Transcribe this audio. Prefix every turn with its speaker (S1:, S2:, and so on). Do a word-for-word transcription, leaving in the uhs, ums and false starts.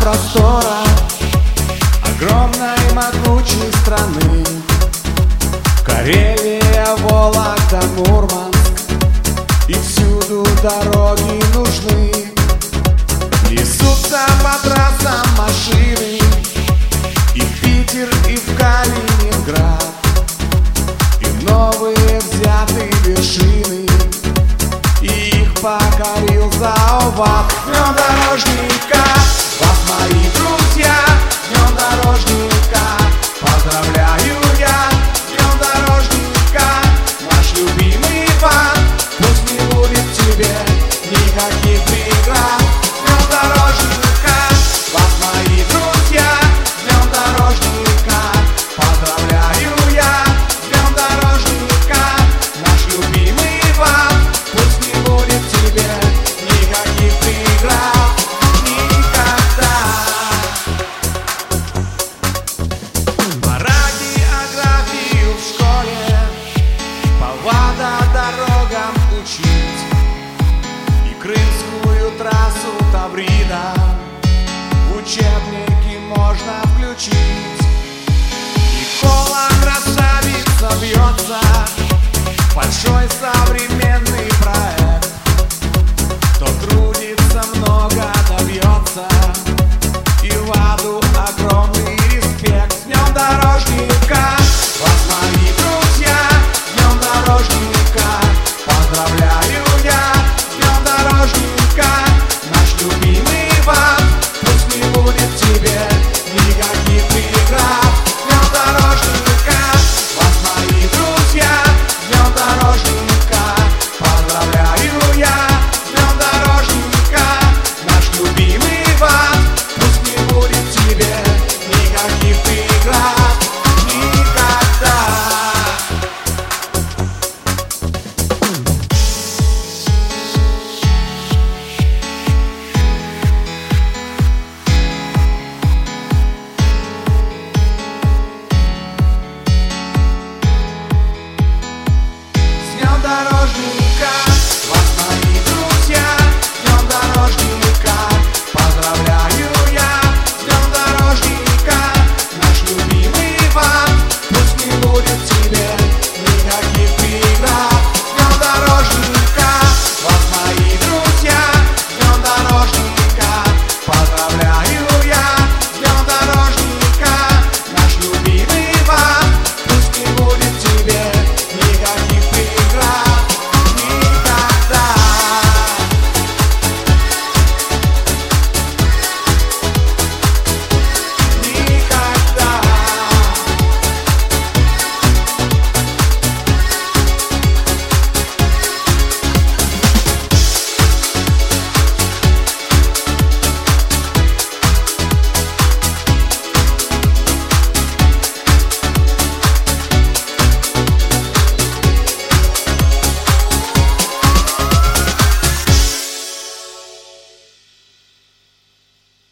S1: простора огромной могучей страны. Карелия, Вологда, Мурманск, и всюду дороги нужны. Несутся по трассам машины и в Питер, и в Калининград, и в новые взяты вершины, и их покорил зоопарк. Днем дорожника вас, мои друзья, днем дорожника поздравляю я. Днем дорожника, наш любимый Иван, пусть не будет тебе никаких преград. Днем дорожника вас, мои друзья, днем дорожника поздравляю я. Днем дорожника, наш любимый Иван, пусть не будет тебе никаких преград никогда. По радиографию в школе повада дорогам учить, и крымскую трассу Таврида в учебники можно включить. И кола красавица бьется, большой современный проект.